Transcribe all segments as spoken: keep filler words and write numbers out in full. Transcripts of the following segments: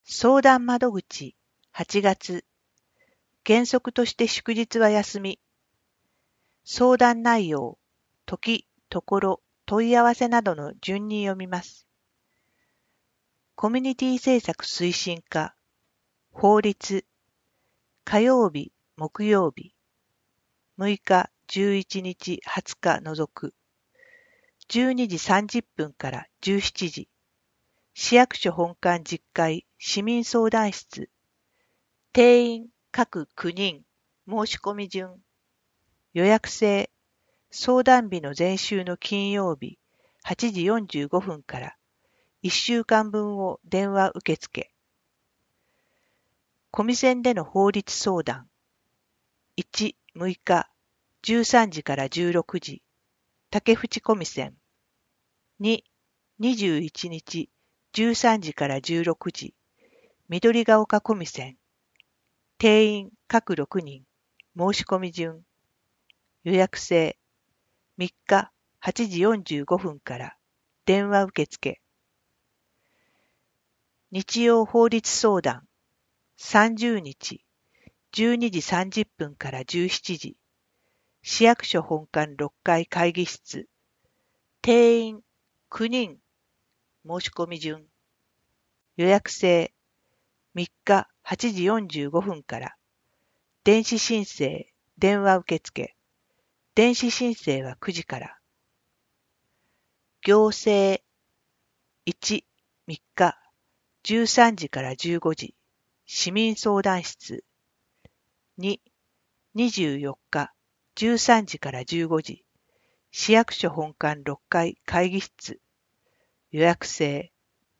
相談窓口はちがつ、原則として祝日は休み。相談内容、時、ところ、問い合わせなどの順に読みます。コミュニティ政策推進課、法律、火曜日、木曜日、むいか、じゅういちにち、はつか除く、じゅうにじさんじゅっぷんからじゅうしちじ、市役所本館実会市民相談室、定員各きゅうにん、申し込み順、予約制、相談日の前週の金曜日はちじよんじゅうごふんからいっしゅうかんぶんを電話受付。コミセンでの法律相談。いち、むいか、じゅうさんじからじゅうろくじ、竹淵コミセン。に、にじゅういちにち、じゅうさんじからじゅうろくじ、緑が丘コミセン。定員各ろくにん、申し込み順。予約制。みっかはちじよんじゅうごふんから電話受付。日曜法律相談。さんじゅうにち、じゅうにじさんじゅっぷんからじゅうしちじ、市役所本館ろっかい会議室。定員きゅうにん、申し込み順。予約制。みっかはちじよんじゅうごふんから電子申請、電話受付。電子申請はくじから。行政。いち、みっか、じゅうさんじからじゅうごじ、市民相談室。に、にじゅうよっか、じゅうさんじからじゅうごじ、市役所本館ろっかい会議室。予約制。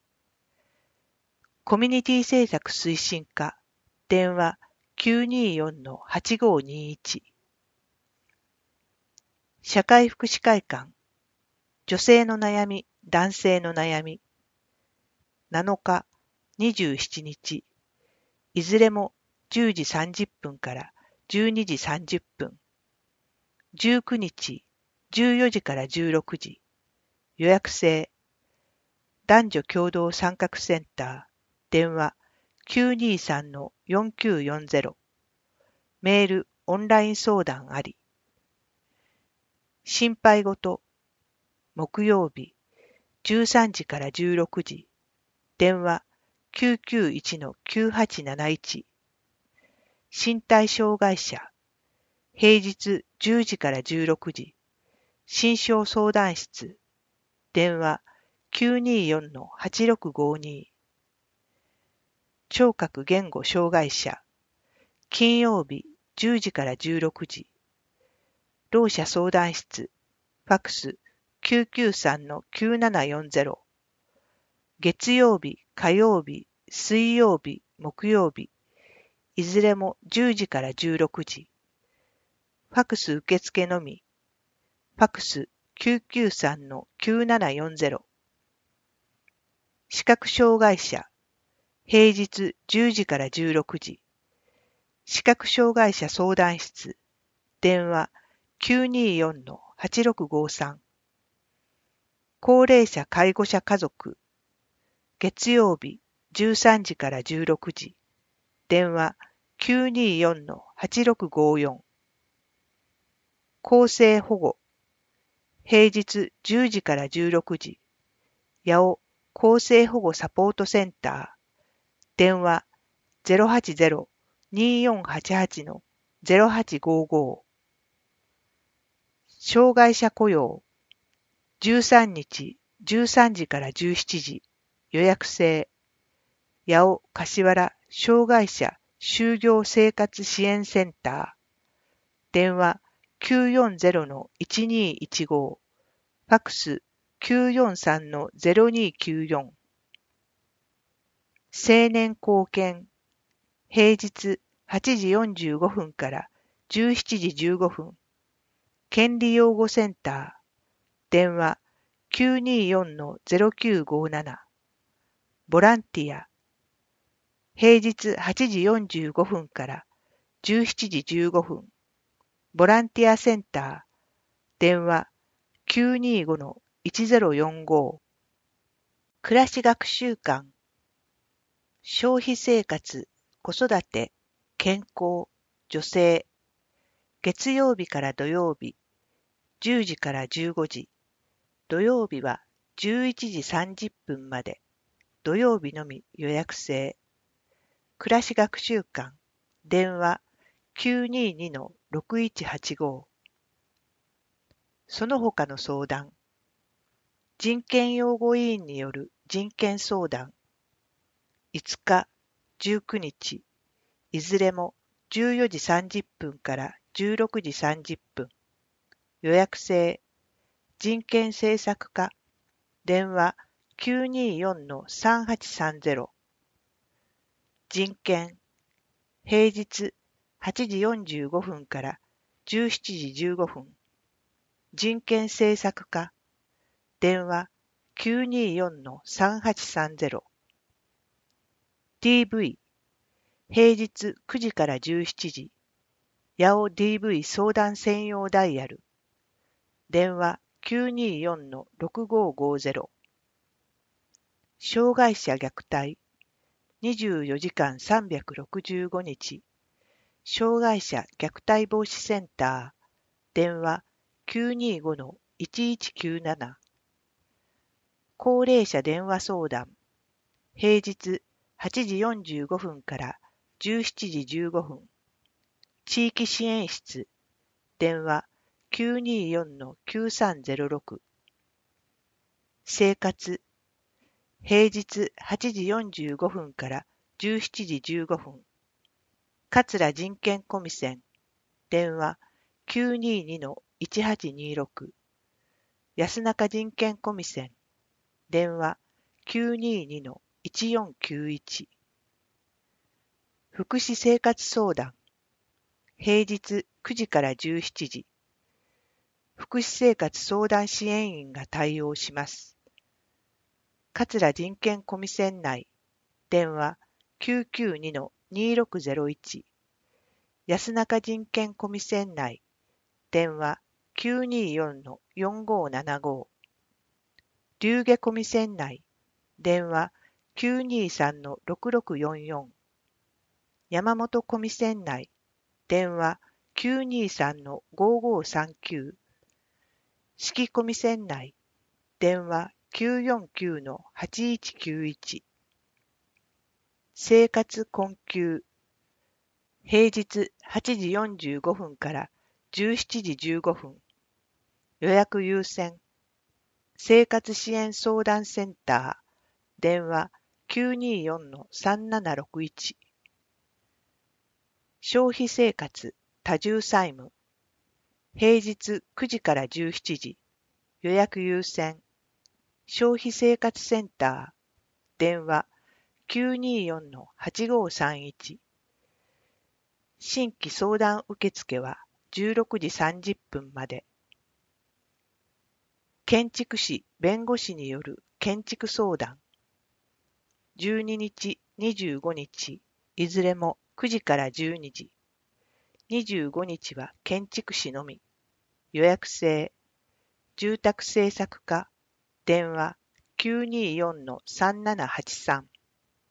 コミュニティ政策推進課。電話きゅうにーよんのはちごーにーいち。社会福祉会館。女性の悩み、男性の悩み。なのか、にじゅうしちにち。いずれもじゅうじさんじゅっぷんからじゅうにじさんじゅっぷん。じゅうくにち、じゅうよじからじゅうろくじ。予約制。男女共同参画センター。電話きゅうにーさんのよんきゅうよんゼロ。メール、オンライン相談あり。心配事。木曜日、じゅうさんじからじゅうろくじ。電話きゅうきゅういちのきゅうはちなないち。身体障害者。平日じゅうじからじゅうろくじ。心症相談室。電話きゅうにーよんのはちろくごーにー。聴覚言語障害者。金曜日じゅうじからじゅうろくじ。ろう者相談室。ファックスきゅうきゅうさんのきゅうななよんゼロ。月曜日、火曜日、水曜日、木曜日。いずれもじゅうじからじゅうろくじ。ファックス受付のみ。ファックスきゅうきゅうさんのきゅうななよんゼロ。視覚障害者。平日じゅうじからじゅうろくじ。視覚障害者相談室。電話きゅうにーよんのはちろくごーさん。高齢者介護者家族。月曜日じゅうさんじからじゅうろくじ。電話きゅうにーよんのはちろくごーよん。厚生保護。平日じゅうじからじゅうろくじ。八尾厚生保護サポートセンター。電話 ゼロはちゼロ にーよんはちはち のゼロはちごーごー。障害者雇用。じゅうさんにちじゅうさんじからじゅうしちじ。予約制。八尾柏原障害者就業生活支援センター。電話きゅうよんゼロのいちにーいちご。ファックスきゅうよんさんのゼロにーきゅうよん。青年貢献。平日はちじよんじゅうごふんからじゅうしちじじゅうごふん。権利擁護センター。電話きゅうにーよんのゼロきゅうごーなな。ボランティア。平日はちじよんじゅうごふんからじゅうしちじじゅうごふん。ボランティアセンター。電話きゅうにーごのいちゼロよんご。暮らし学習館。 消費生活、子育て、健康、女性。月曜日から土曜日、じゅうじからじゅうごじ。土曜日はじゅういちじさんじゅっぷんまで。土曜日のみ予約制。暮らし学習館。電話 きゅうににのろくいちはちご。その他の相談。人権擁護委員による人権相談。いつか、じゅうくにち、いずれもじゅうよじさんじゅっぷんからじゅうろくじさんじゅっぷん。予約制。人権政策課。電話 きゅうによんのさんはちさんゼロ。人権。平日はちじよんじゅうごふんからじゅうしちじじゅうごふん。人権政策課。電話 きゅうによんのさんはちさんゼロ。ディーブイ。平日くじからじゅうしちじ。八尾 ディーブイ 相談専用ダイヤル。電話 きゅうによんのろくごごゼロ。障害者虐待。にじゅうよじかんさんびゃくろくじゅうごにち。障害者虐待防止センター。電話 きゅうにごのいちいちきゅうなな。高齢者電話相談。平日はちじよんじゅうごふんからじゅうしちじじゅうごふん。地域支援室。電話 きゅうによんのきゅうさんゼロろく。生活。平日はちじよんじゅうごふんからじゅうしちじじゅうごふん。桂人権コミセン。電話 きゅうににのいちはちにろく。安中人権コミセン。電話 きゅうににのいちよんきゅういち。福祉生活相談。平日くじからじゅうしちじ。福祉生活相談支援員が対応します。桂人権コミセン内。電話 きゅうきゅうにのにろくゼロいち。安中人権コミセン内。電話 きゅうによんのよんごななご。龍下コミセン内。電話 きゅうにさんのろくろくよんよん。山本コミセン内。電話 きゅうにさんのごごさんきゅう。四季コミセン内。電話 きゅうよんきゅうのはちいちきゅういち。生活困窮。平日はちじよんじゅうごふんからじゅうしちじじゅうごふん。予約優先。生活支援相談センター。電話 きゅうによんのさんななろくいち。消費生活多重債務。平日くじからじゅうしちじ。予約優先。消費生活センター。電話 きゅうによんのはちごさんいち。新規相談受付はじゅうろくじさんじゅっぷんまで。建築士弁護士による建築相談。じゅうににち、にじゅうごにち、いずれもくじからじゅうにじ。にじゅうごにちは建築士のみ。予約制。住宅政策課。電話 きゅうによんのさんななはちさん。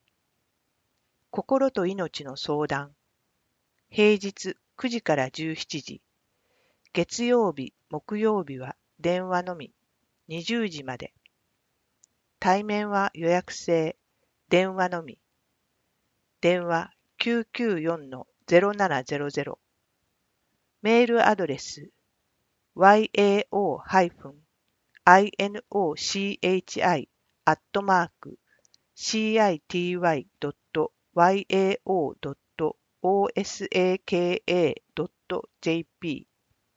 心と命の相談。平日くじからじゅうしちじ。月曜日、木曜日は電話のみ。にじゅうじまで。対面は予約制。電話のみ。電話 きゅうきゅうよんのゼロななゼロゼロ。メールアドレス ワイエーオー インノチヒ アットマーク シーアイティーワイ ドット ワイエーオー ドット オーエスエーケーエー ドット ジェーピ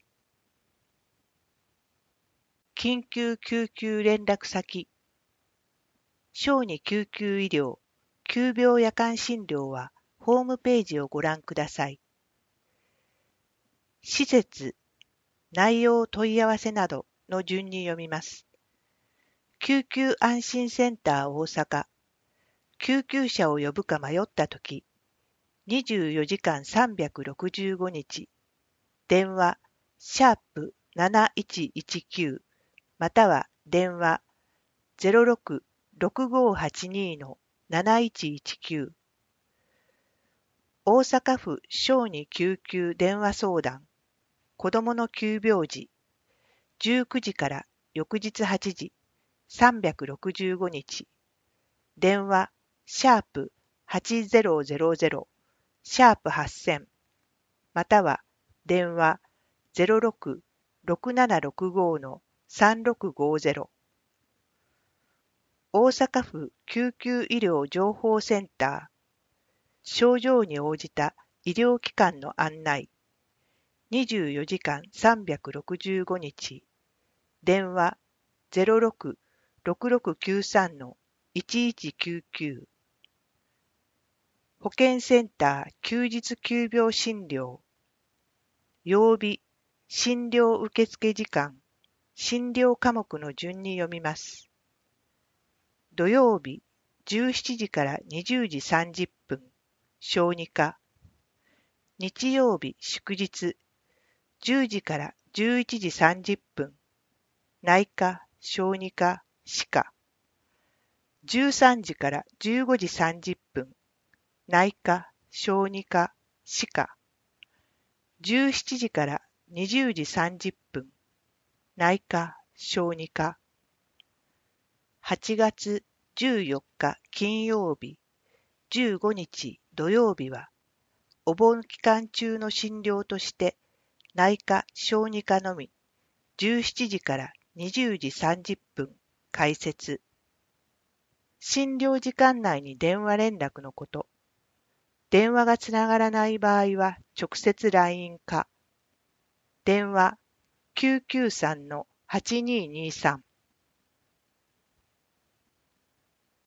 ー。緊急救急連絡先。小児救急医療、急病夜間診療はホームページをご覧ください。施設、内容問い合わせなどの順に読みます。救急安心センター大阪。救急車を呼ぶか迷ったとき、にじゅうよじかんさんびゃくろくじゅうごにち、電話、シャープなないちいちきゅう、または電話 ゼロろくろくごはちにのなないちいちきゅう。大阪府小児救急電話相談子どもの急病時じゅうくじから翌日はちじさんびゃくろくじゅうごにち電話シャープはちゼロゼロゼロシャープはっせんまたは電話 ゼロろく ろくななろくご さんろくごゼロ。大阪府救急医療情報センター症状に応じた医療機関の案内にじゅうよじかんさんびゃくろくじゅうごにち電話 ゼロろく ろくろくきゅうさん いちいちきゅうきゅう。保健センター休日急病診療曜日診療受付時間診療科目の順に読みます。土曜日じゅうしちじからにじゅうじさんじゅっぷん小児科。日曜日祝日じゅうじからじゅういちじさんじゅっぷん内科小児科歯科。じゅうさんじからじゅうごじさんじゅっぷん内科小児科歯科。じゅうしちじからにじゅうじさんじゅっぷん内科小児科。はちがつじゅうよっか金曜日じゅうごにち土曜日はお盆期間中の診療として内科小児科のみじゅうしちじからにじゅうじさんじゅっぷん開設。診療時間内に電話連絡のこと。電話がつながらない場合は直接 ライン か。電話きゅうきゅうさんのはちにーにーさん